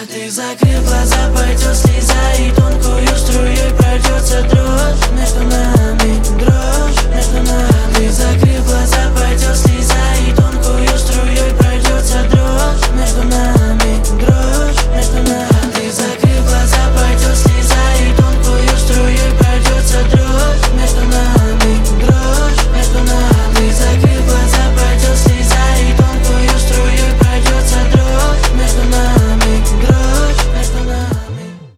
А ты закрыв глаза, пойдет слеза, и тонкую струей пройдется дрожь между нами, дрожь между нами.